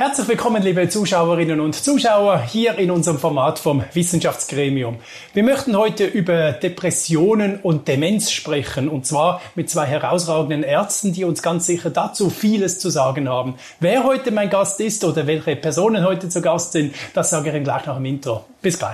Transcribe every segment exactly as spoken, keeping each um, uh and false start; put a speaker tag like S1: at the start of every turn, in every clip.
S1: Herzlich willkommen, liebe Zuschauerinnen und Zuschauer, hier in unserem Format vom Wissenschaftsgremium. Wir möchten heute über Depressionen und Demenz sprechen, und zwar mit zwei herausragenden Ärzten, die uns ganz sicher dazu vieles zu sagen haben. Wer heute mein Gast ist oder welche Personen heute zu Gast sind, das sage ich Ihnen gleich nach dem Intro. Bis gleich.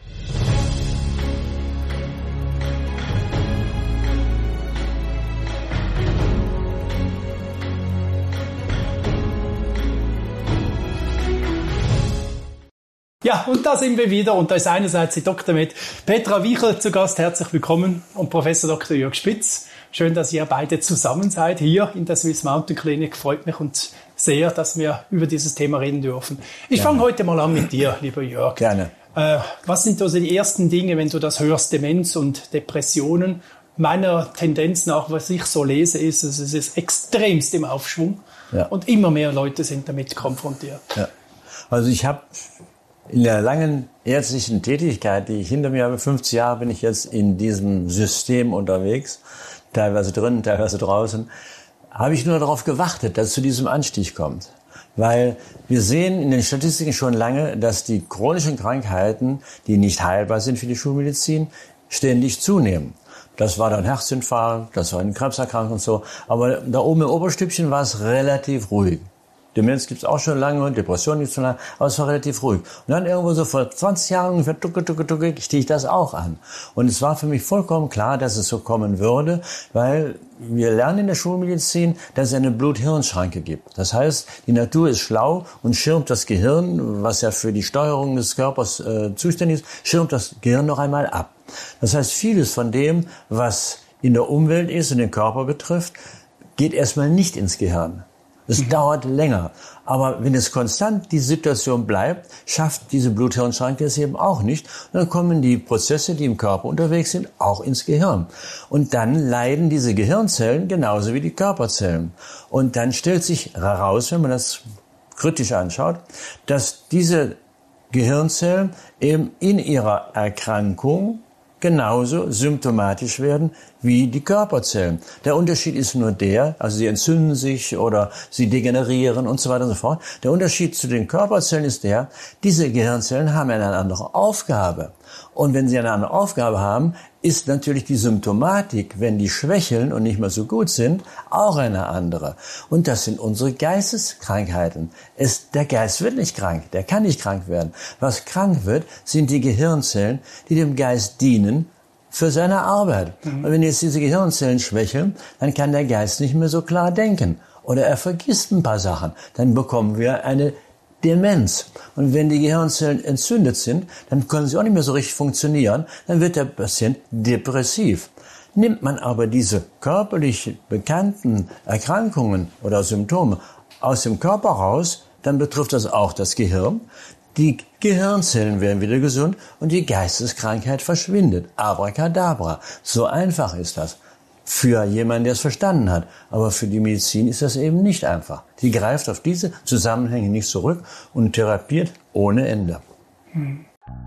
S1: Ja, und da sind wir wieder, und da ist einerseits die Doktor Med Petra Wiechel zu Gast, herzlich willkommen, und Professor Doktor Jörg Spitz. Schön, dass ihr beide zusammen seid hier in der Swiss Mountain Clinic. Freut mich und sehr, dass wir über dieses Thema reden dürfen. Ich fange heute mal an mit dir, lieber Jörg.
S2: Gerne.
S1: Äh, was sind also die ersten Dinge, wenn du das hörst, Demenz und Depressionen? Meiner Tendenz nach, was ich so lese, ist, es ist extremst im Aufschwung, ja, und immer mehr Leute sind damit konfrontiert.
S2: Ja. Also ich habe in der langen ärztlichen Tätigkeit, die ich hinter mir habe, fünfzig Jahre bin ich jetzt in diesem System unterwegs, teilweise drinnen, teilweise draußen, habe ich nur darauf gewartet, dass es zu diesem Anstieg kommt. Weil wir sehen in den Statistiken schon lange, dass die chronischen Krankheiten, die nicht heilbar sind für die Schulmedizin, ständig zunehmen. Das war dann Herzinfarkt, das war eine Krebserkrankung und so. Aber da oben im Oberstübchen war es relativ ruhig. Demenz gibt's auch schon lange, Depression gibt's schon lange, aber es war relativ ruhig. Und dann irgendwo so vor zwanzig Jahren ungefähr, tucke, tucke, tucke, stieg das auch an. Und es war für mich vollkommen klar, dass es so kommen würde, weil wir lernen in der Schulmedizin, dass es eine Blut-Hirn-Schranke gibt. Das heißt, die Natur ist schlau und schirmt das Gehirn, was ja für die Steuerung des Körpers äh, zuständig ist, schirmt das Gehirn noch einmal ab. Das heißt, vieles von dem, was in der Umwelt ist und den Körper betrifft, geht erstmal nicht ins Gehirn. Es mhm. dauert länger. Aber wenn es konstant die Situation bleibt, schafft diese Blut-Hirn-Schranke es eben auch nicht. Und dann kommen die Prozesse, die im Körper unterwegs sind, auch ins Gehirn. Und dann leiden diese Gehirnzellen genauso wie die Körperzellen. Und dann stellt sich heraus, wenn man das kritisch anschaut, dass diese Gehirnzellen eben in ihrer Erkrankung genauso symptomatisch werden wie die Körperzellen. Der Unterschied ist nur der, also sie entzünden sich oder sie degenerieren und so weiter und so fort. Der Unterschied zu den Körperzellen ist der, diese Gehirnzellen haben eine andere Aufgabe. Und wenn sie eine andere Aufgabe haben, ist natürlich die Symptomatik, wenn die schwächeln und nicht mehr so gut sind, auch eine andere. Und das sind unsere Geisteskrankheiten. Es, der Geist wird nicht krank, der kann nicht krank werden. Was krank wird, sind die Gehirnzellen, die dem Geist dienen für seine Arbeit. Mhm. Und wenn jetzt diese Gehirnzellen schwächeln, dann kann der Geist nicht mehr so klar denken. Oder er vergisst ein paar Sachen. Dann bekommen wir eine Demenz. Und wenn die Gehirnzellen entzündet sind, dann können sie auch nicht mehr so richtig funktionieren. Dann wird der Patient depressiv. Nimmt man aber diese körperlich bekannten Erkrankungen oder Symptome aus dem Körper raus, dann betrifft das auch das Gehirn. Die Gehirnzellen werden wieder gesund und die Geisteskrankheit verschwindet. Abracadabra. So einfach ist das. Für jemanden, der es verstanden hat. Aber für die Medizin ist das eben nicht einfach. Die greift auf diese Zusammenhänge nicht zurück und therapiert ohne Ende.
S1: Hm.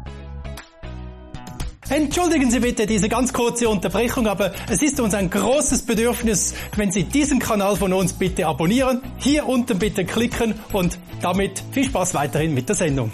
S1: Entschuldigen Sie bitte diese ganz kurze Unterbrechung, aber es ist uns ein großes Bedürfnis, wenn Sie diesen Kanal von uns bitte abonnieren, hier unten bitte klicken und damit viel Spaß weiterhin mit der Sendung.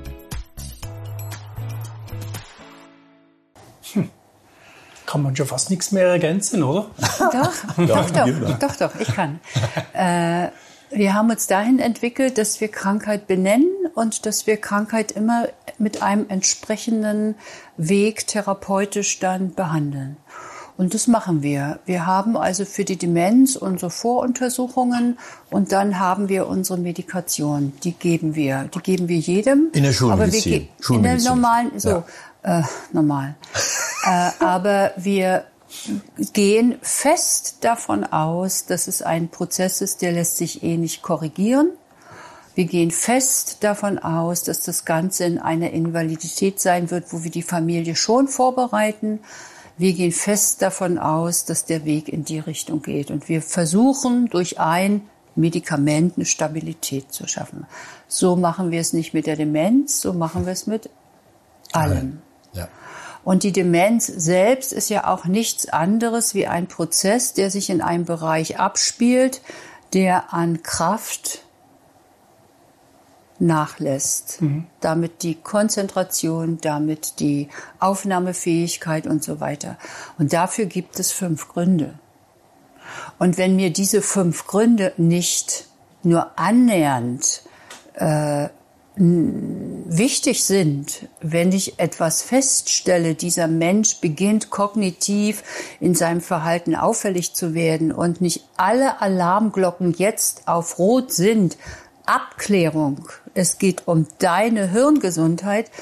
S1: Hm. Kann man schon fast nichts mehr ergänzen, oder?
S3: Doch, doch, doch, doch, doch, ich kann. Äh, wir haben uns dahin entwickelt, dass wir Krankheit benennen und dass wir Krankheit immer mit einem entsprechenden Weg therapeutisch dann behandeln. Und das machen wir. Wir haben also für die Demenz unsere Voruntersuchungen und dann haben wir unsere Medikation. Die geben wir, die geben wir jedem.
S2: In der Schulmedizin.
S3: Aber wir, in der normalen, so. Ja. Äh, normal. äh, aber wir gehen fest davon aus, dass es ein Prozess ist, der lässt sich eh nicht korrigieren. Wir gehen fest davon aus, dass das Ganze in einer Invalidität sein wird, wo wir die Familie schon vorbereiten. Wir gehen fest davon aus, dass der Weg in die Richtung geht. Und wir versuchen durch ein Medikament eine Stabilität zu schaffen. So machen wir es nicht mit der Demenz, so machen wir es mit allem. Ja. Und die Demenz selbst ist ja auch nichts anderes wie ein Prozess, der sich in einem Bereich abspielt, der an Kraft nachlässt. Mhm. Damit die Konzentration, damit die Aufnahmefähigkeit und so weiter. Und dafür gibt es fünf Gründe. Und wenn mir diese fünf Gründe nicht nur annähernd äh, wichtig sind, wenn ich etwas feststelle, dieser Mensch beginnt kognitiv in seinem Verhalten auffällig zu werden und nicht alle Alarmglocken jetzt auf Rot sind, Abklärung, es geht um deine Hirngesundheit,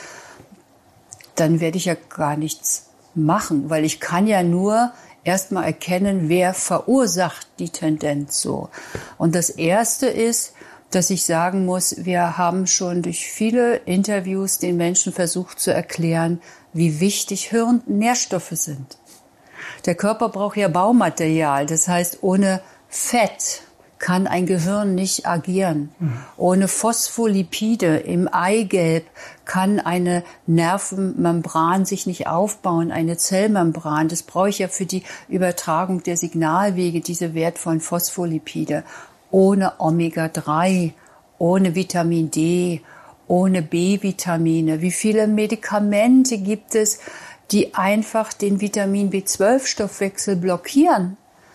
S3: dann werde ich ja gar nichts machen, weil ich kann ja nur erstmal erkennen, wer verursacht die Tendenz so. Und das Erste ist, dass ich sagen muss, wir haben schon durch viele Interviews den Menschen versucht zu erklären, wie wichtig Hirnnährstoffe sind. Der Körper braucht ja Baumaterial, das heißt, ohne Fett kann ein Gehirn nicht agieren. Mhm. Ohne Phospholipide im Eigelb kann eine Nervenmembran sich nicht aufbauen, eine Zellmembran. Das brauche ich ja für die Übertragung der Signalwege, diese wertvollen Phospholipide. Ohne Omega drei, ohne Vitamin D, ohne B-Vitamine. Wie viele Medikamente gibt es, die einfach den Vitamin B zwölf Stoffwechsel blockieren?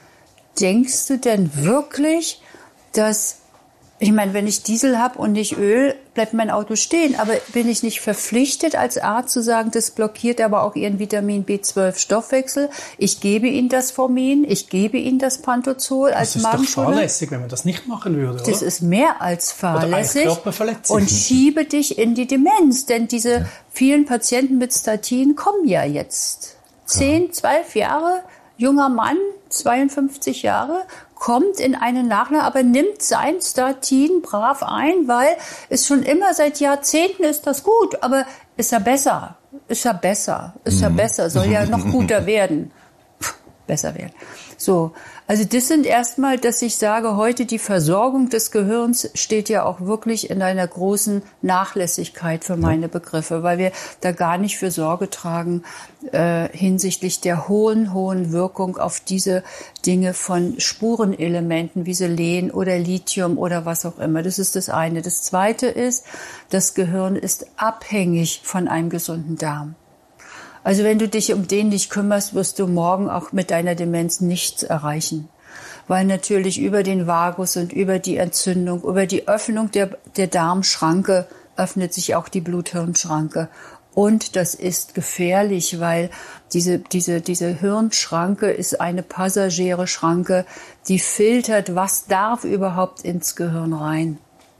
S3: Denkst du denn wirklich, dass, ich meine, wenn ich Diesel habe und nicht Öl, bleibt mein Auto stehen. Aber bin ich nicht verpflichtet als Arzt zu sagen, das blockiert aber auch Ihren Vitamin B zwölf Stoffwechsel. Ich gebe Ihnen das Formin, ich gebe Ihnen das Pantozol als Magenschonung.
S1: Das ist doch fahrlässig, wenn man das nicht machen würde, oder?
S3: Das ist mehr als fahrlässig.
S1: Oder Körperverletzung.
S3: Und schiebe dich in die Demenz. Denn diese vielen Patienten mit Statin kommen ja jetzt. Zehn, zwölf Jahre, junger Mann, zweiundfünfzig Jahre, kommt in eine Nachlage, aber nimmt sein Statin brav ein, weil es schon immer seit Jahrzehnten ist das gut, aber ist ja besser, ist ja besser, ist ja besser, soll ja noch guter werden, besser werden. So, also das sind erstmal, dass ich sage, heute die Versorgung des Gehirns steht ja auch wirklich in einer großen Nachlässigkeit für meine Begriffe, weil wir da gar nicht für Sorge tragen äh, hinsichtlich der hohen, hohen Wirkung auf diese Dinge von Spurenelementen wie Selen oder Lithium oder was auch immer. Das ist das eine. Das zweite ist, das Gehirn ist abhängig von einem gesunden Darm. Also wenn du dich um den nicht kümmerst, wirst du morgen auch mit deiner Demenz nichts erreichen. Weil natürlich über den Vagus und über die Entzündung, über die Öffnung der, der Darmschranke öffnet sich auch die Blut-Hirn-Schranke. Und das ist gefährlich, weil diese, diese, diese Hirnschranke ist eine passagiere Schranke, die filtert, was darf überhaupt ins Gehirn rein.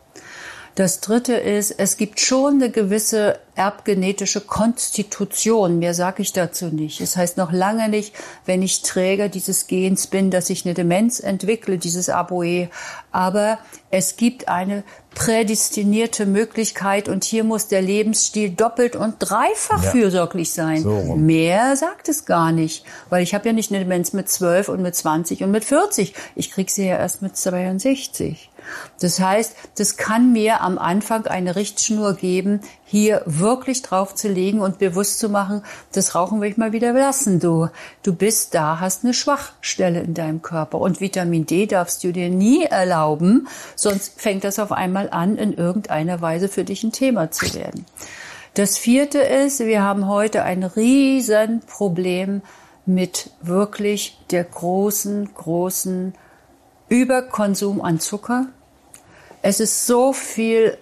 S3: Das Dritte ist, es gibt schon eine gewisse erbgenetische Konstitution. Mehr sage ich dazu nicht. Es heißt noch lange nicht, wenn ich Träger dieses Gens bin, dass ich eine Demenz entwickle, dieses A B O E. Aber es gibt eine prädestinierte Möglichkeit und hier muss der Lebensstil doppelt und dreifach ja. fürsorglich sein. So. Mehr sagt es gar nicht, weil ich habe ja nicht eine Demenz mit zwölf und mit zwanzig und mit vierzig. Ich kriege sie ja erst mit zweiundsechzig. Das heißt, das kann mir am Anfang eine Richtschnur geben, hier wirklich drauf zu legen und bewusst zu machen, das Rauchen will ich mal wieder lassen, du. Du bist da, hast eine Schwachstelle in deinem Körper. Und Vitamin D darfst du dir nie erlauben, sonst fängt das auf einmal an, in irgendeiner Weise für dich ein Thema zu werden. Das vierte ist, wir haben heute ein riesen Problem mit wirklich der großen, großen Überkonsum an Zucker. Es ist so viel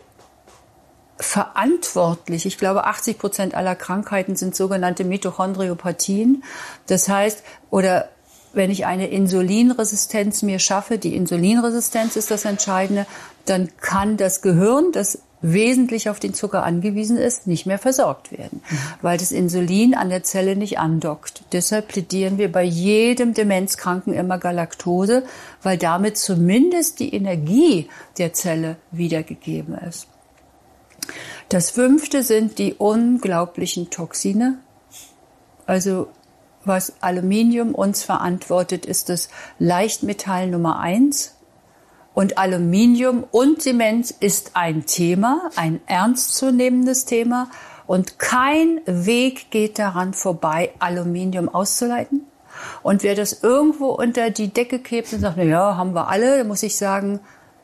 S3: verantwortlich. Ich glaube, achtzig Prozent aller Krankheiten sind sogenannte Mitochondriopathien. Das heißt, oder wenn ich eine Insulinresistenz mir schaffe, die Insulinresistenz ist das Entscheidende, dann kann das Gehirn, das wesentlich auf den Zucker angewiesen ist, nicht mehr versorgt werden, mhm. weil das Insulin an der Zelle nicht andockt. Deshalb plädieren wir bei jedem Demenzkranken immer Galaktose, weil damit zumindest die Energie der Zelle wiedergegeben ist. Das fünfte sind die unglaublichen Toxine. Also was Aluminium uns verantwortet, ist das Leichtmetall Nummer eins. Und Aluminium und Demenz ist ein Thema, ein ernstzunehmendes Thema. Und kein Weg geht daran vorbei, Aluminium auszuleiten. Und wer das irgendwo unter die Decke klebt und sagt, na ja, haben wir alle, dann muss ich sagen,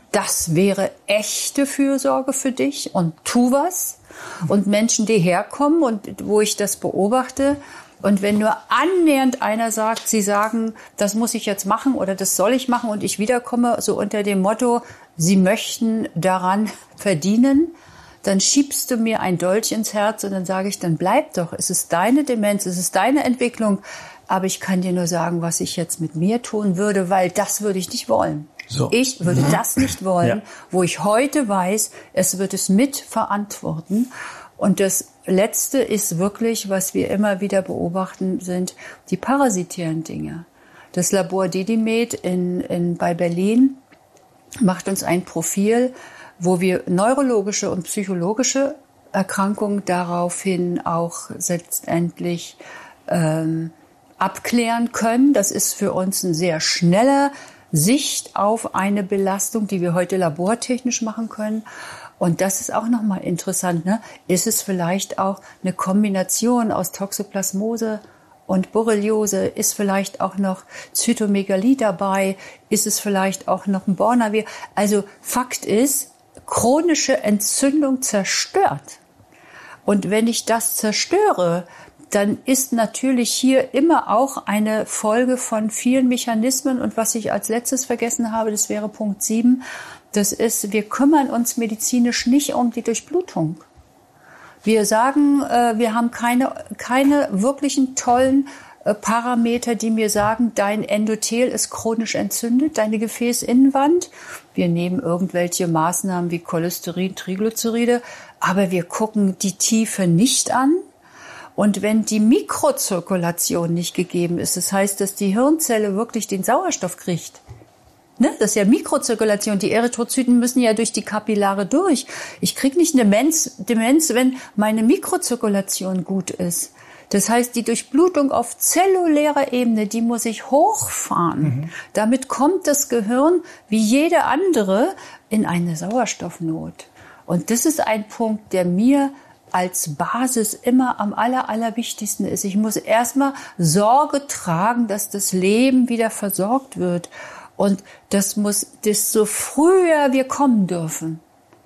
S3: das wäre echte Fürsorge für dich und tu was. Und Menschen, die herkommen und wo ich das beobachte, und wenn nur annähernd einer sagt, sie sagen, das muss ich jetzt machen oder das soll ich machen und ich wiederkomme, so unter dem Motto, sie möchten daran verdienen, dann schiebst du mir ein Dolch ins Herz und dann sage ich, dann bleib doch, es ist deine Demenz, es ist deine Entwicklung, aber ich kann dir nur sagen, was ich jetzt mit mir tun würde, weil das würde ich nicht wollen. So. Ich würde das nicht wollen, ja. Wo ich heute weiß, es wird es mitverantworten. Und das Letzte ist wirklich, was wir immer wieder beobachten, sind die parasitären Dinge. Das Labor Dedimed in, in, bei Berlin macht uns ein Profil, wo wir neurologische und psychologische Erkrankungen daraufhin auch letztendlich ähm, abklären können. Das ist für uns ein sehr schneller Sicht auf eine Belastung, die wir heute labortechnisch machen können. Und das ist auch nochmal interessant, ne? Ist es vielleicht auch eine Kombination aus Toxoplasmose und Borreliose? Ist vielleicht auch noch Zytomegalie dabei? Ist es vielleicht auch noch ein Bornavir? Also Fakt ist, chronische Entzündung zerstört. Und wenn ich das zerstöre, dann ist natürlich hier immer auch eine Folge von vielen Mechanismen. Und was ich als letztes vergessen habe, das wäre Punkt sieben, das ist, wir kümmern uns medizinisch nicht um die Durchblutung. Wir sagen, wir haben keine, keine wirklichen tollen Parameter, die mir sagen, dein Endothel ist chronisch entzündet, deine Gefäßinnenwand. Wir nehmen irgendwelche Maßnahmen wie Cholesterin, Triglyceride, aber wir gucken die Tiefe nicht an. Und wenn die Mikrozirkulation nicht gegeben ist, das heißt, dass die Hirnzelle wirklich den Sauerstoff kriegt, ne? Das ist ja Mikrozirkulation. Die Erythrozyten müssen ja durch die Kapillare durch. Ich kriege nicht eine Demenz, Demenz, wenn meine Mikrozirkulation gut ist. Das heißt, die Durchblutung auf zellulärer Ebene, die muss ich hochfahren. Mhm. Damit kommt das Gehirn, wie jede andere, in eine Sauerstoffnot. Und das ist ein Punkt, der mir als Basis immer am aller, allerwichtigsten ist. Ich muss erstmal Sorge tragen, dass das Leben wieder versorgt wird. Und das muss, desto früher wir kommen dürfen.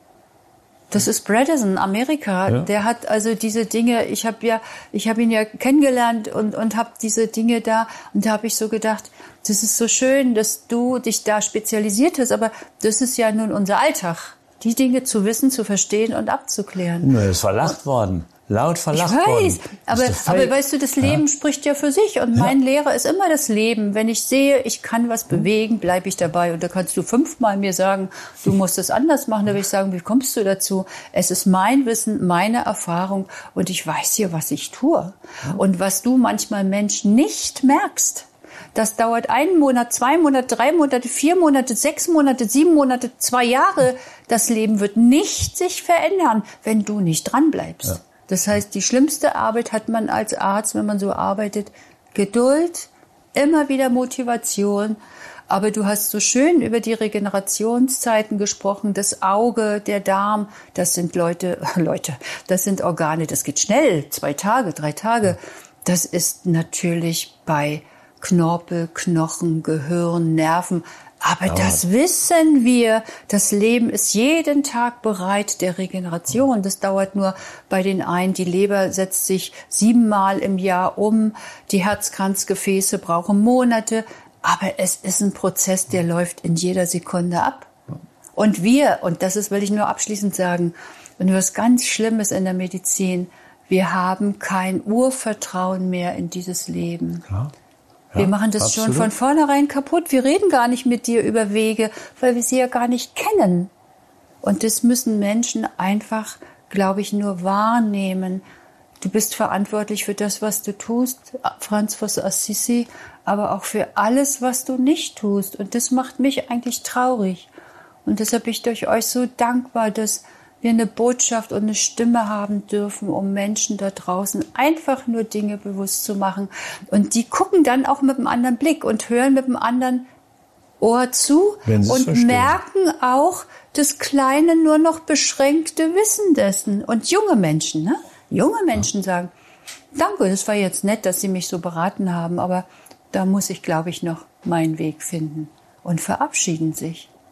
S3: Das ist Bredesen, Amerika. Ja. Der hat also diese Dinge, ich habe ja, ich habe ihn ja kennengelernt und, und habe diese Dinge da. Und da habe ich so gedacht, das ist so schön, dass du dich da spezialisiert hast. Aber das ist ja nun unser Alltag. Die Dinge zu wissen, zu verstehen und abzuklären.
S2: Er ist verlacht worden. Laut verlacht
S3: ich
S2: worden.
S3: weiß, aber, aber weißt du, das Leben ja. spricht ja für sich. Und mein ja. Lehrer ist immer das Leben. Wenn ich sehe, ich kann was bewegen, bleibe ich dabei. Und da kannst du fünfmal mir sagen, du musst es anders machen. Da will ich sagen, wie kommst du dazu? Es ist mein Wissen, meine Erfahrung. Und ich weiß hier, was ich tue. Und was du manchmal Mensch nicht merkst, das dauert einen Monat, zwei Monate, drei Monate, vier Monate, sechs Monate, sieben Monate, zwei Jahre. Das Leben wird nicht sich verändern, wenn du nicht dran bleibst. Ja. Das heißt, die schlimmste Arbeit hat man als Arzt, wenn man so arbeitet, Geduld, immer wieder Motivation. Aber du hast so schön über die Regenerationszeiten gesprochen, das Auge, der Darm, das sind Leute, Leute, das sind Organe, das geht schnell, zwei Tage, drei Tage. Das ist natürlich bei Knorpel, Knochen, Gehirn, Nerven. Aber ja. das wissen wir. Das Leben ist jeden Tag bereit der Regeneration. Das dauert nur bei den einen. Die Leber setzt sich siebenmal im Jahr um. Die Herzkranzgefäße brauchen Monate. Aber es ist ein Prozess, der läuft in jeder Sekunde ab. Und wir, und das ist, will ich nur abschließend sagen, und was ganz Schlimmes in der Medizin, wir haben kein Urvertrauen mehr in dieses Leben. Klar. Ja, wir machen das absolut. Schon von vornherein kaputt. Wir reden gar nicht mit dir über Wege, weil wir sie ja gar nicht kennen. Und das müssen Menschen einfach, glaube ich, nur wahrnehmen. Du bist verantwortlich für das, was du tust, Franz von Assisi, aber auch für alles, was du nicht tust. Und das macht mich eigentlich traurig. Und deshalb bin ich durch euch so dankbar, dass wir eine Botschaft und eine Stimme haben dürfen, um Menschen da draußen einfach nur Dinge bewusst zu machen. Und die gucken dann auch mit einem anderen Blick und hören mit einem anderen Ohr zu und verstehen. Merken auch das kleine, nur noch beschränkte Wissen dessen. Und junge Menschen, ne? Junge Menschen ja. sagen, danke, das war jetzt nett, dass Sie mich so beraten haben, aber da muss ich, glaube ich, noch meinen Weg finden. Und verabschieden sich.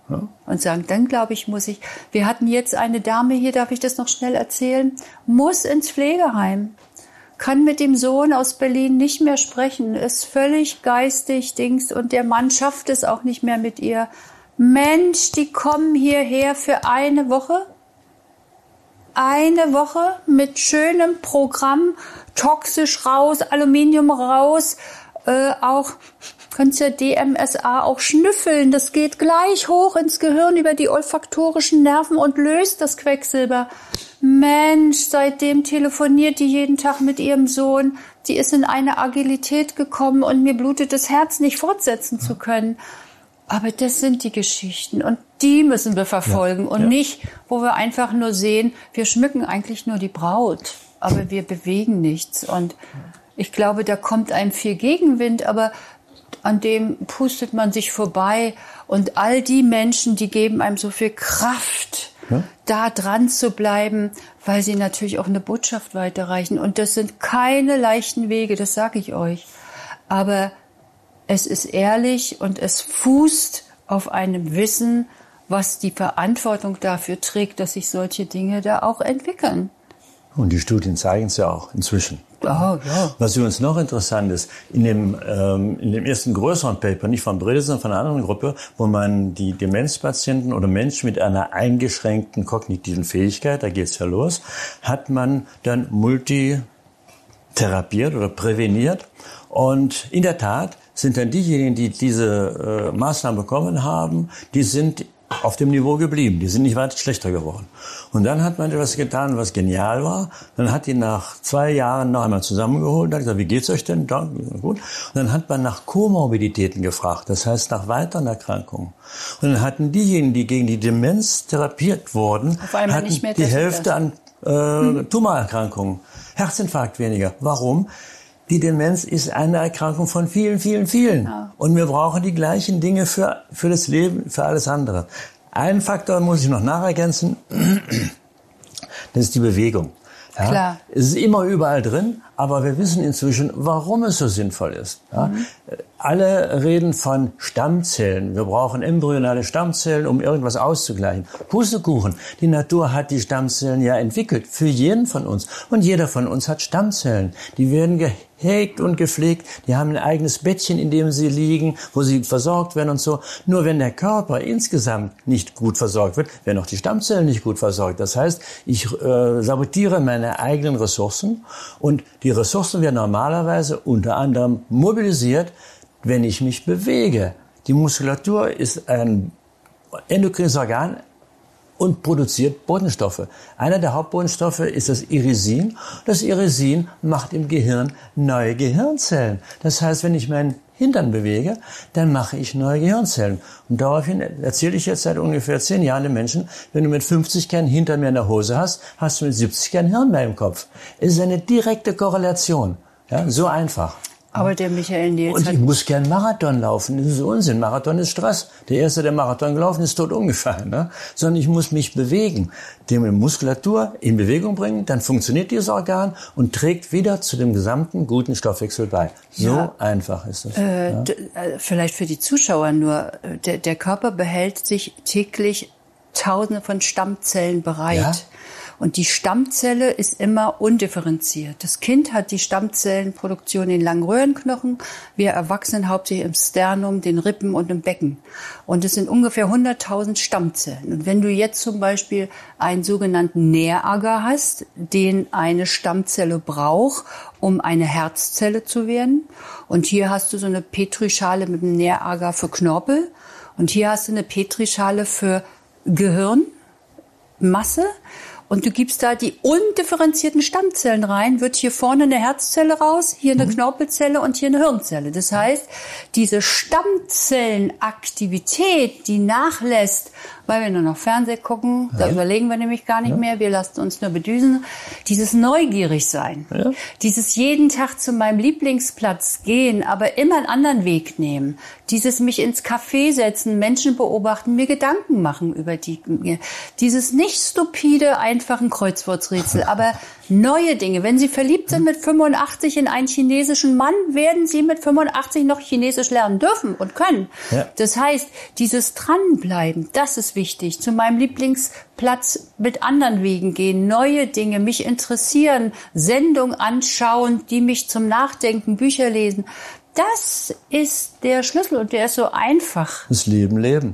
S2: Ja.
S3: Und sagen, dann glaube ich, muss ich, wir hatten jetzt eine Dame hier, darf ich das noch schnell erzählen, muss ins Pflegeheim, kann mit dem Sohn aus Berlin nicht mehr sprechen, ist völlig geistig, Dings, und der Mann schafft es auch nicht mehr mit ihr. Mensch, die kommen hierher für eine Woche, eine Woche mit schönem Programm, toxisch raus, Aluminium raus, äh, auch kannst ja D M S A auch schnüffeln. Das geht gleich hoch ins Gehirn über die olfaktorischen Nerven und löst das Quecksilber. Mensch, seitdem telefoniert die jeden Tag mit ihrem Sohn. Die ist in eine Agilität gekommen und mir blutet das Herz, nicht fortsetzen zu können. Aber das sind die Geschichten und die müssen wir verfolgen ja, und ja. nicht, wo wir einfach nur sehen, wir schmücken eigentlich nur die Braut, aber wir bewegen nichts. Und ich glaube, da kommt einem viel Gegenwind, aber an dem pustet man sich vorbei. Und all die Menschen, die geben einem so viel Kraft, ja. da dran zu bleiben, weil sie natürlich auch eine Botschaft weiterreichen. Und das sind keine leichten Wege, das sage ich euch. Aber es ist ehrlich und es fußt auf einem Wissen, was die Verantwortung dafür trägt, dass sich solche Dinge da auch entwickeln.
S2: Und die Studien zeigen es ja auch inzwischen.
S3: Oh, ja.
S2: Was übrigens noch interessant ist, in dem, ähm, in dem ersten größeren Paper, nicht von Brede, sondern von einer anderen Gruppe, wo man die Demenzpatienten oder Menschen mit einer eingeschränkten kognitiven Fähigkeit, da geht's ja los, hat man dann multitherapiert oder präveniert. Und in der Tat sind dann diejenigen, die diese äh, Maßnahmen bekommen haben, die sind auf dem Niveau geblieben. Die sind nicht weiter schlechter geworden. Und dann hat man etwas getan, was genial war. Dann hat die nach zwei Jahren noch einmal zusammengeholt und hat gesagt, wie geht's euch denn? Da, gut. Und dann hat man nach Komorbiditäten gefragt, das heißt nach weiteren Erkrankungen. Und dann hatten diejenigen, die gegen die Demenz therapiert wurden, hatten nicht mehr die Hälfte an äh, hm. Tumorerkrankungen. Herzinfarkt weniger. Warum? Die Demenz ist eine Erkrankung von vielen, vielen, vielen. Ja. Und wir brauchen die gleichen Dinge für, für das Leben, für alles andere. Einen Faktor muss ich noch nachergänzen. Das ist die Bewegung. Ja?
S3: Klar.
S2: Es ist immer überall drin, aber wir wissen inzwischen, warum es so sinnvoll ist. Ja? Mhm. Alle reden von Stammzellen. Wir brauchen embryonale Stammzellen, um irgendwas auszugleichen. Pustekuchen. Die Natur hat die Stammzellen ja entwickelt. Für jeden von uns. Und jeder von uns hat Stammzellen. Die werden gehegt und gepflegt. Die haben ein eigenes Bettchen, in dem sie liegen, wo sie versorgt werden und so. Nur wenn der Körper insgesamt nicht gut versorgt wird, werden auch die Stammzellen nicht gut versorgt. Das heißt, ich äh, sabotiere meine eigenen Ressourcen und die Ressourcen werden normalerweise unter anderem mobilisiert, wenn ich mich bewege. Die Muskulatur ist ein endokrines Organ und produziert Botenstoffe. Einer der Hauptbotenstoffe ist das Irisin. Das Irisin macht im Gehirn neue Gehirnzellen. Das heißt, wenn ich meinen Hintern bewege, dann mache ich neue Gehirnzellen. Und daraufhin erzähle ich jetzt seit ungefähr zehn Jahren den Menschen, wenn du mit fünfzig keinen Hintern mehr in der Hose hast, hast du mit siebzig kein Hirn mehr im Kopf. Es ist eine direkte Korrelation. Ja, so einfach.
S3: Aber der Michael Nils
S2: Und
S3: hat...
S2: ich muss gern Marathon laufen. Das ist Unsinn. Marathon ist Stress. Der Erste, der Marathon gelaufen ist, tot umgefallen. Ne? Sondern ich muss mich bewegen. Die Muskulatur in Bewegung bringen, dann funktioniert dieses Organ und trägt wieder zu dem gesamten guten Stoffwechsel bei. So ja. einfach ist es.
S3: Äh,
S2: ja.
S3: d- vielleicht für die Zuschauer nur. Der, der Körper behält sich täglich Tausende von Stammzellen bereit.
S2: Ja?
S3: Und die Stammzelle ist immer undifferenziert. Das Kind hat die Stammzellenproduktion in den langen Röhrenknochen, wir Erwachsenen hauptsächlich im Sternum, den Rippen und im Becken. Und es sind ungefähr hunderttausend Stammzellen. Und wenn du jetzt zum Beispiel einen sogenannten Nährager hast, den eine Stammzelle braucht, um eine Herzzelle zu werden, und hier hast du so eine Petrischale mit einem Nährager für Knorpel, und hier hast du eine Petrischale für Gehirnmasse, und du gibst da die undifferenzierten Stammzellen rein, wird hier vorne eine Herzzelle raus, hier eine mhm. Knorpelzelle und hier eine Hirnzelle. Das heißt, diese Stammzellenaktivität, die nachlässt, weil wir nur noch Fernsehen gucken. Da ja. überlegen wir nämlich gar nicht ja. mehr. Wir lassen uns nur bedüsen. Dieses neugierig sein. Ja. Dieses jeden Tag zu meinem Lieblingsplatz gehen, aber immer einen anderen Weg nehmen. Dieses mich ins Café setzen, Menschen beobachten, mir Gedanken machen über die, dieses nicht stupide, einfachen Kreuzworträtsel, aber neue Dinge. Wenn Sie verliebt sind mit fünfundachtzig in einen chinesischen Mann, werden Sie mit fünfundachtzig noch Chinesisch lernen dürfen und können. Ja. Das heißt, dieses Dranbleiben, das ist wichtig. Zu meinem Lieblingsplatz mit anderen Wegen gehen, neue Dinge, mich interessieren, Sendungen anschauen, die mich zum Nachdenken, Bücher lesen. Das ist der Schlüssel und der ist so einfach.
S2: Das Leben leben.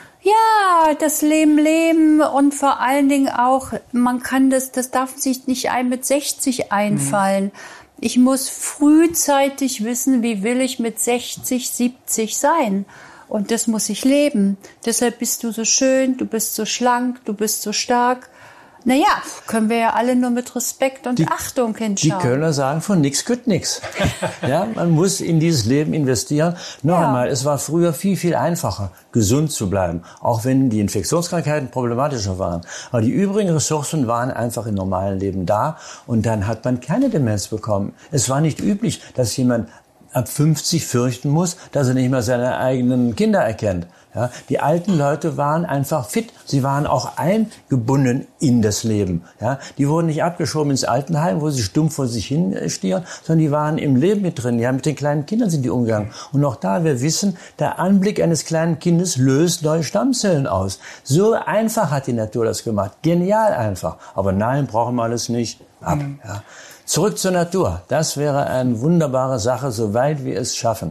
S3: Ja, das Leben leben und vor allen Dingen auch, man kann das, das darf sich nicht ein mit sechzig einfallen. Mhm. Ich muss frühzeitig wissen, wie will ich mit sechzig, siebzig sein. Und das muss ich leben. Deshalb bist du so schön, du bist so schlank, du bist so stark. Naja, können wir ja alle nur mit Respekt und die, Achtung hinschauen.
S2: Die Kölner sagen, von nix kütt nix. Ja, man muss in dieses Leben investieren. Noch ja. einmal, es war früher viel, viel einfacher, gesund zu bleiben. Auch wenn die Infektionskrankheiten problematischer waren. Aber die übrigen Ressourcen waren einfach im normalen Leben da. Und dann hat man keine Demenz bekommen. Es war nicht üblich, dass jemand ab fünfzig fürchten muss, dass er nicht mehr seine eigenen Kinder erkennt. Ja, die alten Leute waren einfach fit. Sie waren auch eingebunden in das Leben. Ja, die wurden nicht abgeschoben ins Altenheim, wo sie stumpf vor sich hin stieren, sondern die waren im Leben mit drin. Ja, mit den kleinen Kindern sind die umgegangen. Und auch da, wir wissen, der Anblick eines kleinen Kindes löst neue Stammzellen aus. So einfach hat die Natur das gemacht. Genial einfach. Aber nein, brauchen wir alles nicht. Ab. Mhm. Ja. Zurück zur Natur. Das wäre eine wunderbare Sache, soweit wir es schaffen.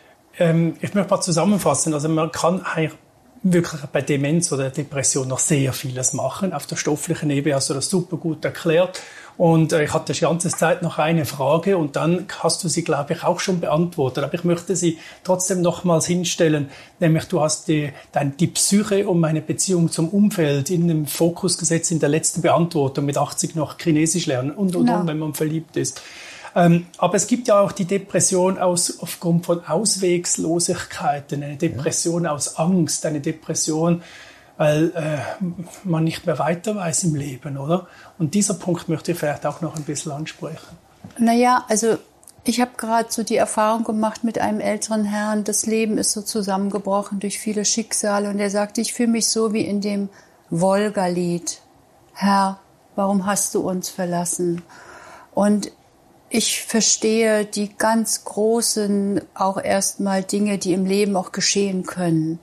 S1: Ähm, ich möchte mal zusammenfassen. Also man kann wirklich bei Demenz oder Depression noch sehr vieles machen. Auf der stofflichen Ebene hast du das super gut erklärt. Und äh, ich hatte die ganze Zeit noch eine Frage und dann hast du sie, glaube ich, auch schon beantwortet. Aber ich möchte sie trotzdem nochmals hinstellen. Nämlich du hast die, dein, die Psyche und meine Beziehung zum Umfeld in den Fokus gesetzt in der letzten Beantwortung mit achtzig noch Chinesisch lernen und, und, genau. und, wenn man verliebt ist. Ähm, aber es gibt ja auch die Depression aus, aufgrund von Auswegslosigkeiten, eine Depression ja. aus Angst, eine Depression, weil äh, man nicht mehr weiter weiß im Leben, oder? Und dieser Punkt möchte ich vielleicht auch noch ein bisschen ansprechen.
S3: Naja, also ich habe gerade so die Erfahrung gemacht mit einem älteren Herrn, das Leben ist so zusammengebrochen durch viele Schicksale und er sagte, ich fühle mich so wie in dem Wolga-Lied. Herr, warum hast du uns verlassen? Und ich verstehe die ganz großen, auch erstmal Dinge, die im Leben auch geschehen können.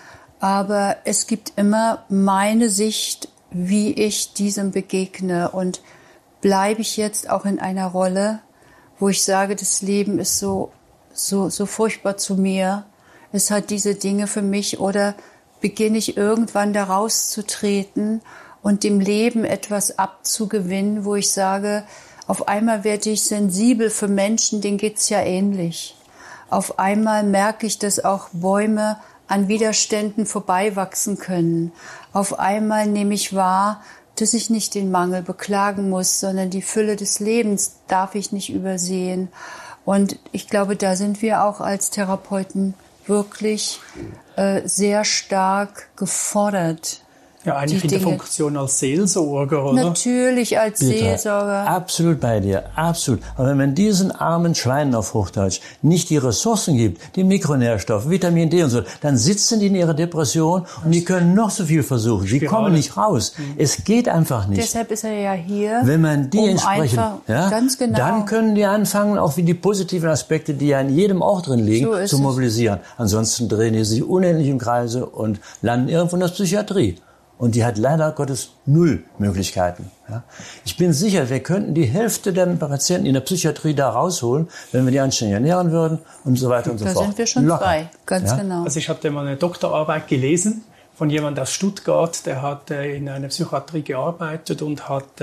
S3: Aber es gibt immer meine Sicht, wie ich diesem begegne. Und bleibe ich jetzt auch in einer Rolle, wo ich sage, das Leben ist so, so, so furchtbar zu mir. Es hat diese Dinge für mich. Oder beginne ich irgendwann da rauszutreten und dem Leben etwas abzugewinnen, wo ich sage, auf einmal werde ich sensibel für Menschen, denen geht's ja ähnlich. Auf einmal merke ich, dass auch Bäume an Widerständen vorbeiwachsen können. Auf einmal nehme ich wahr, dass ich nicht den Mangel beklagen muss, sondern die Fülle des Lebens darf ich nicht übersehen. Und ich glaube, da sind wir auch als Therapeuten wirklich äh, sehr stark gefordert.
S1: Ja, eigentlich in der Funktion als Seelsorger, oder?
S3: Natürlich als Bitte. Seelsorger.
S2: Absolut bei dir, absolut. Aber wenn man diesen armen Schweinen auf Hochdeutsch nicht die Ressourcen gibt, die Mikronährstoffe, Vitamin D und so, dann sitzen die in ihrer Depression und die können noch so viel versuchen. Die kommen nicht raus. Mhm. Es geht einfach nicht.
S3: Deshalb ist er ja hier.
S2: Wenn man die
S3: um
S2: entsprechend, ja,
S3: ganz genau.
S2: dann können die anfangen, auch wie die positiven Aspekte, die ja in jedem auch drin liegen, so zu mobilisieren. Es. Ansonsten drehen die sich unendlich im Kreise und landen irgendwo in der Psychiatrie. Und die hat leider Gottes null Möglichkeiten. Ja. Ich bin sicher, wir könnten die Hälfte der Patienten in der Psychiatrie da rausholen, wenn wir die anständig ernähren würden und so weiter und so
S3: da
S2: fort.
S3: Da sind wir schon
S2: Locker.
S3: frei, ganz
S2: ja.
S3: genau.
S1: Also ich hatte mal eine Doktorarbeit gelesen von jemandem aus Stuttgart, der hat in einer Psychiatrie gearbeitet und hat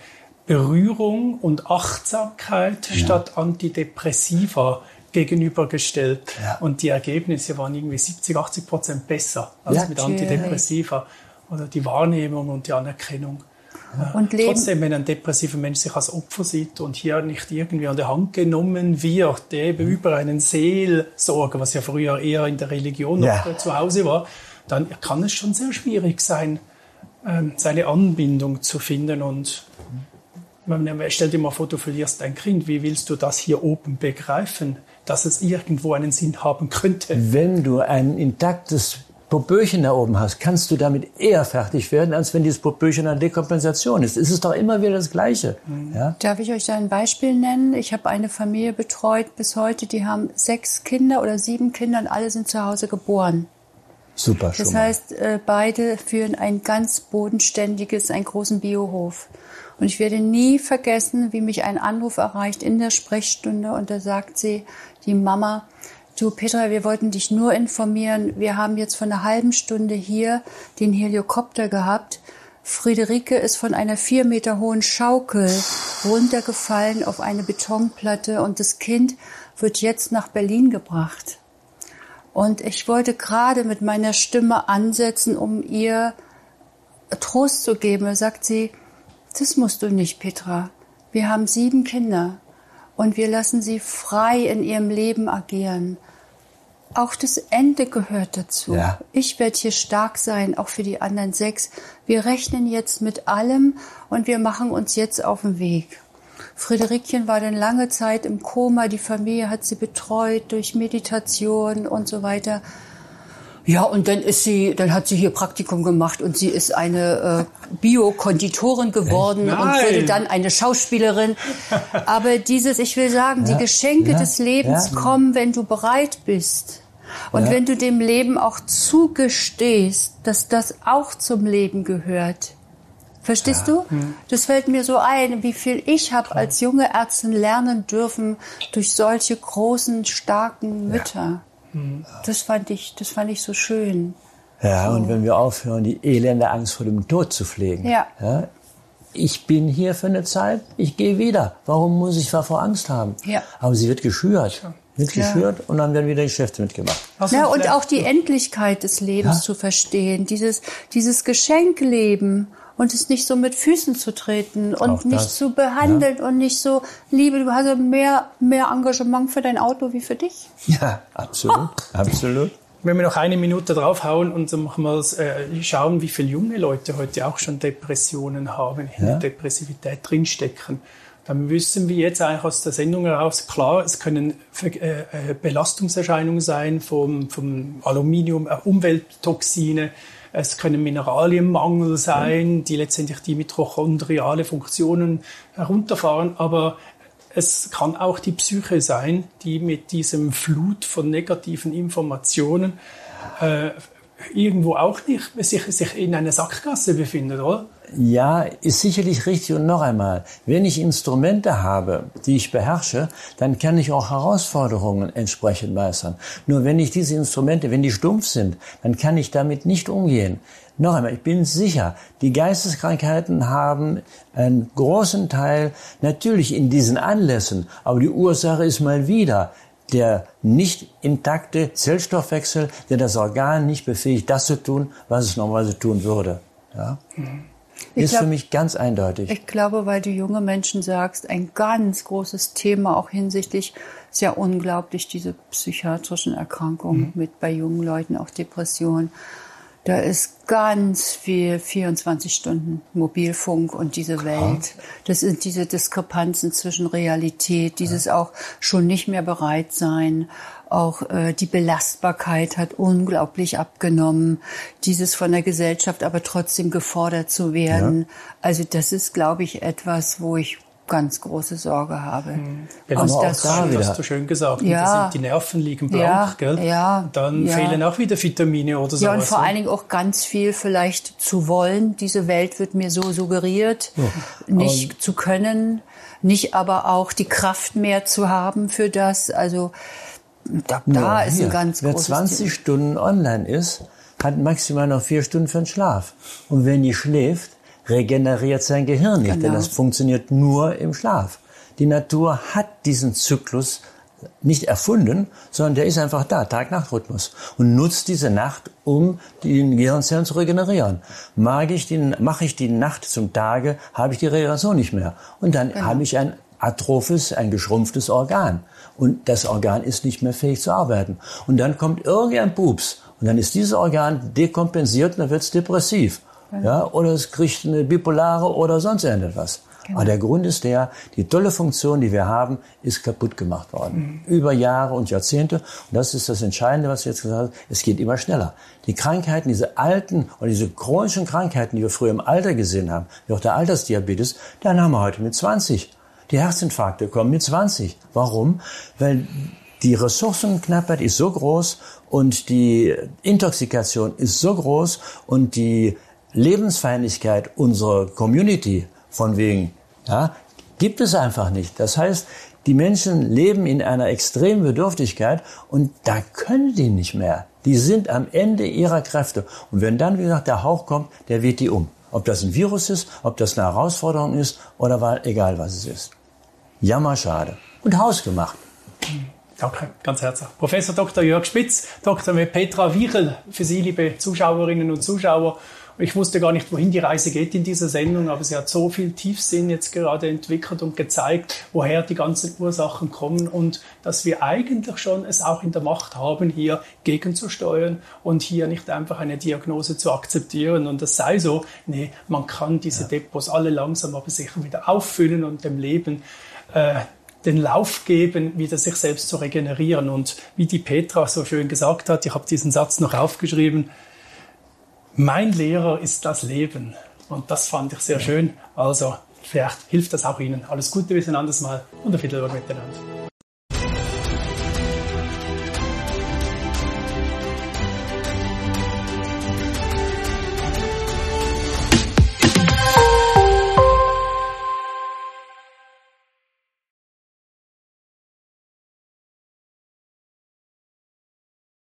S1: Berührung und Achtsamkeit ja. statt Antidepressiva gegenübergestellt. Ja. Und die Ergebnisse waren irgendwie siebzig, achtzig Prozent besser als ja, mit Antidepressiva. Oder die Wahrnehmung und die Anerkennung. Und äh, trotzdem, wenn ein depressiver Mensch sich als Opfer sieht und hier nicht irgendwie an der Hand genommen wird, eben über einen Seelsorger, was ja früher eher in der Religion noch ja. zu Hause war, dann kann es schon sehr schwierig sein, ähm, seine Anbindung zu finden. Und man, stell dir mal vor, du verlierst ein Kind. Wie willst du das hier oben begreifen, dass es irgendwo einen Sinn haben könnte?
S2: Wenn du ein intaktes Popöchen da oben hast, kannst du damit eher fertig werden, als wenn dieses Popöchen eine Dekompensation ist. Es ist doch immer wieder das Gleiche. Mhm. Ja?
S3: Darf ich euch da ein Beispiel nennen? Ich habe eine Familie betreut bis heute, die haben sechs Kinder oder sieben Kinder und alle sind zu Hause geboren.
S2: Super, schon
S3: Das
S2: mal.
S3: heißt, beide führen ein ganz bodenständiges, einen großen Biohof. Und ich werde nie vergessen, wie mich ein Anruf erreicht in der Sprechstunde und da sagt sie, die Mama, du Petra, wir wollten dich nur informieren, wir haben jetzt vor einer halben Stunde hier den Helikopter gehabt. Friederike ist von einer vier Meter hohen Schaukel runtergefallen auf eine Betonplatte und das Kind wird jetzt nach Berlin gebracht. Und ich wollte gerade mit meiner Stimme ansetzen, um ihr Trost zu geben. Da sagt sie, das musst du nicht, Petra. Wir haben sieben Kinder und wir lassen sie frei in ihrem Leben agieren. Auch das Ende gehört dazu.
S2: Ja.
S3: Ich werde hier stark sein, auch für die anderen sechs. Wir rechnen jetzt mit allem und wir machen uns jetzt auf den Weg. Friederikchen war dann lange Zeit im Koma. Die Familie hat sie betreut durch Meditation und so weiter. Ja, und dann ist sie, dann hat sie hier Praktikum gemacht und sie ist eine äh, Bio-Konditorin geworden
S1: Nein.
S3: und wurde dann eine Schauspielerin. Aber dieses, ich will sagen,
S2: Ja,
S3: die Geschenke
S2: ja,
S3: des Lebens
S2: ja.
S3: kommen, wenn du bereit bist. Und
S2: Ja.
S3: wenn du dem Leben auch zugestehst, dass das auch zum Leben gehört. Verstehst du? Das fällt mir so ein, wie viel ich habe als junge Ärztin lernen dürfen durch solche großen, starken Mütter. Das fand ich, das fand ich so schön.
S2: Ja, und wenn wir aufhören, die elende Angst vor dem Tod zu pflegen.
S3: Ja.
S2: Ja, ich bin hier für eine Zeit, ich gehe wieder. Warum muss ich davor Angst haben?
S3: Ja.
S2: Aber sie wird geschürt. Wird
S3: Ja.
S2: geschürt und dann werden wieder Geschäfte mitgemacht.
S1: Also
S3: Ja, und
S1: vielleicht-
S3: auch die Endlichkeit des Lebens
S2: Ja.
S3: zu verstehen, dieses, dieses Geschenkleben und es nicht so mit Füßen zu treten und
S2: Auch
S3: nicht
S2: das.
S3: zu behandeln und nicht so, Liebe, du hast ja mehr, mehr Engagement für dein Auto wie für dich.
S2: Ja, absolut, absolut.
S1: Wenn wir noch eine Minute draufhauen und dann machen wir äh, schauen, wie viele junge Leute heute auch schon Depressionen haben, in der Depressivität drinstecken. Dann wissen wir jetzt eigentlich aus der Sendung heraus, klar, es können äh, Belastungserscheinungen sein vom, vom Aluminium, äh, Umwelttoxine, es können Mineralienmangel sein, die letztendlich die mitochondriale Funktionen herunterfahren, aber es kann auch die Psyche sein, die mit diesem Flut von negativen Informationen äh, irgendwo auch nicht sich, sich in einer Sackgasse befindet, oder?
S2: Ja, ist sicherlich richtig. Und noch einmal, wenn ich Instrumente habe, die ich beherrsche, dann kann ich auch Herausforderungen entsprechend meistern. Nur wenn ich diese Instrumente, wenn die stumpf sind, dann kann ich damit nicht umgehen. Noch einmal, ich bin sicher, die Geisteskrankheiten haben einen großen Teil natürlich in diesen Anlässen, aber die Ursache ist mal wieder der nicht intakte Zellstoffwechsel, der das Organ nicht befähigt, das zu tun, was es normalerweise tun würde. Ja?
S3: Ich
S2: Ist
S3: glaub,
S2: für mich ganz eindeutig.
S3: Ich glaube, weil du junge Menschen sagst, ein ganz großes Thema auch hinsichtlich, sehr unglaublich, diese psychiatrischen Erkrankungen mhm. mit bei jungen Leuten, auch Depressionen. Da ist ganz viel vierundzwanzig Stunden Mobilfunk und diese
S2: Klar.
S3: Welt. Das sind diese Diskrepanzen zwischen Realität, dieses ja. auch schon nicht mehr bereit sein. Auch äh, die Belastbarkeit hat unglaublich abgenommen. Dieses von der Gesellschaft aber trotzdem gefordert zu werden. Ja. Also das ist, glaube ich, etwas, wo ich ganz große Sorge habe.
S1: Mhm.
S2: Aber auch
S3: das,
S2: da wieder.
S1: Hast du schön gesagt.
S3: Ja.
S1: Da sind die Nerven liegen blank,
S3: Ja,
S1: gell?
S3: ja,
S1: Dann
S3: ja.
S1: fehlen auch wieder Vitamine oder so.
S3: Ja, und vor allen Dingen auch ganz viel vielleicht zu wollen. Diese Welt wird mir so suggeriert,
S2: Ja.
S3: nicht
S2: Aber
S3: zu können, nicht aber auch die Kraft mehr zu haben für das. Also da, da ist
S2: hier,
S3: ein ganz
S2: wer
S3: großes
S2: zwanzig
S3: Thema.
S2: Stunden online ist, hat maximal noch vier Stunden für den Schlaf. Und wenn die schläft, regeneriert sein Gehirn nicht,
S3: Genau.
S2: denn das funktioniert nur im Schlaf. Die Natur hat diesen Zyklus nicht erfunden, sondern der ist einfach da, Tag-Nacht-Rhythmus, und nutzt diese Nacht, um die Gehirnzellen zu regenerieren. Mag ich die, mache ich die Nacht zum Tage, habe ich die Regeneration nicht mehr. Und dann
S3: Genau.
S2: habe ich ein atrophes, ein geschrumpftes Organ. Und das Organ ist nicht mehr fähig zu arbeiten. Und dann kommt irgendein Pups Und dann ist dieses Organ dekompensiert und dann wird es depressiv. Genau. Ja, oder es kriegt eine bipolare oder sonst irgendetwas. Genau. Aber der Grund ist der, die tolle Funktion, die wir haben, ist kaputt gemacht worden. Mhm. Über Jahre und Jahrzehnte. Und das ist das Entscheidende, was ich jetzt gesagt habe. Es geht immer schneller. Die Krankheiten, diese alten oder diese chronischen Krankheiten, die wir früher im Alter gesehen haben, wie auch der Altersdiabetes, dann haben wir heute mit zwanzig. Die Herzinfarkte kommen mit zwanzig. Warum? Weil die Ressourcenknappheit ist so groß und die Intoxikation ist so groß und die Lebensfeindlichkeit unserer Community von wegen, ja, gibt es einfach nicht. Das heißt, die Menschen leben in einer extremen Bedürftigkeit und da können die nicht mehr. Die sind am Ende ihrer Kräfte. Und wenn dann, wie gesagt, der Hauch kommt, der weht die um. Ob das ein Virus ist, ob das eine Herausforderung ist oder war, egal was es ist. Jammerschade. Und hausgemacht.
S1: Danke, ganz herzlich. Professor Doktor Jörg Spitz, Doktor Petra Wiechel, für Sie, liebe Zuschauerinnen und Zuschauer. Ich wusste gar nicht, wohin die Reise geht in dieser Sendung, aber sie hat so viel Tiefsinn jetzt gerade entwickelt und gezeigt, woher die ganzen Ursachen kommen und dass wir eigentlich schon es auch in der Macht haben, hier gegenzusteuern und hier nicht einfach eine Diagnose zu akzeptieren und das sei so. Nee, man kann diese Depots alle langsam aber sicher wieder auffüllen und dem Leben äh, den Lauf geben, wieder sich selbst zu regenerieren. Und wie die Petra so schön gesagt hat, ich habe diesen Satz noch aufgeschrieben, mein Lehrer ist das Leben. Und das fand ich sehr schön. Also vielleicht hilft das auch Ihnen. Alles Gute bis ein anderes Mal und auf Wiedersehen miteinander.